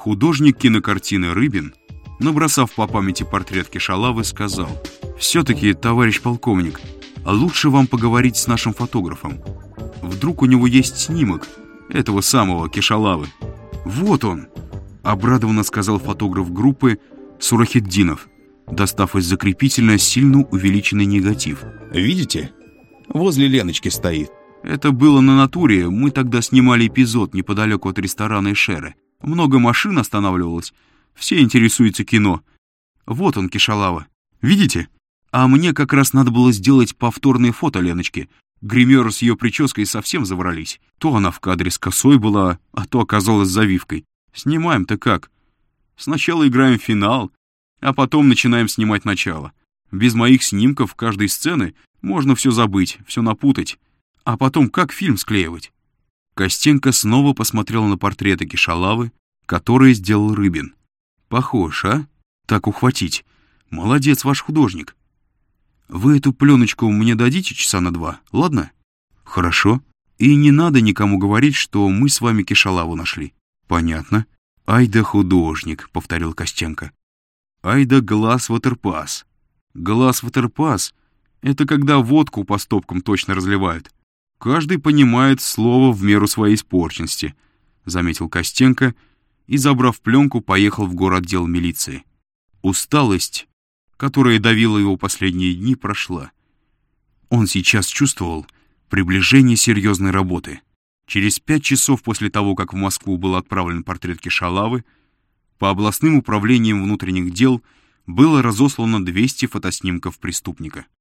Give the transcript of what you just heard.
Художник кинокартины Рыбин, набросав по памяти портрет Кишалавы, сказал: «Все-таки, товарищ полковник, лучше вам поговорить с нашим фотографом. Вдруг у него есть снимок этого самого Кишалавы». «Вот он!» — обрадованно сказал фотограф группы Сурахетдинов, достав из закрепительного сильно увеличенный негатив. «Видите? Возле Леночки стоит». Это было на натуре. Мы тогда снимали эпизод неподалеку от ресторана Эшеры. Много машин останавливалось. Все интересуются кино. Вот он, Кишалава. Видите? А мне как раз надо было сделать повторные фото Леночки. Гримеры с ее прической совсем заврались. То она в кадре с косой была, а то оказалась завивкой. Снимаем-то как? Сначала играем финал, а потом начинаем снимать начало. Без моих снимков каждой сцены можно все забыть, все напутать. А потом как фильм склеивать? Костенко снова посмотрел на портреты Кишалавы, которые сделал Рыбин. Похож, а? Так ухватить. Молодец ваш художник. Вы эту пленочку мне дадите часа на 2, ладно? Хорошо. И не надо никому говорить, что мы с вами Кишалаву нашли. Понятно. Ай да художник, повторил Костенко. Ай да глаз ватерпас. Глаз ватерпас — это когда водку по стопкам точно разливают. Каждый понимает слово в меру своей испорченности, заметил Костенко и, забрав пленку, поехал в горотдел милиции. Усталость, которая давила его последние дни, прошла. Он сейчас чувствовал приближение серьезной работы. Через 5 часов после того, как в Москву был отправлен портрет Кишалавы, по областным управлениям внутренних дел было разослано 200 фотоснимков преступника.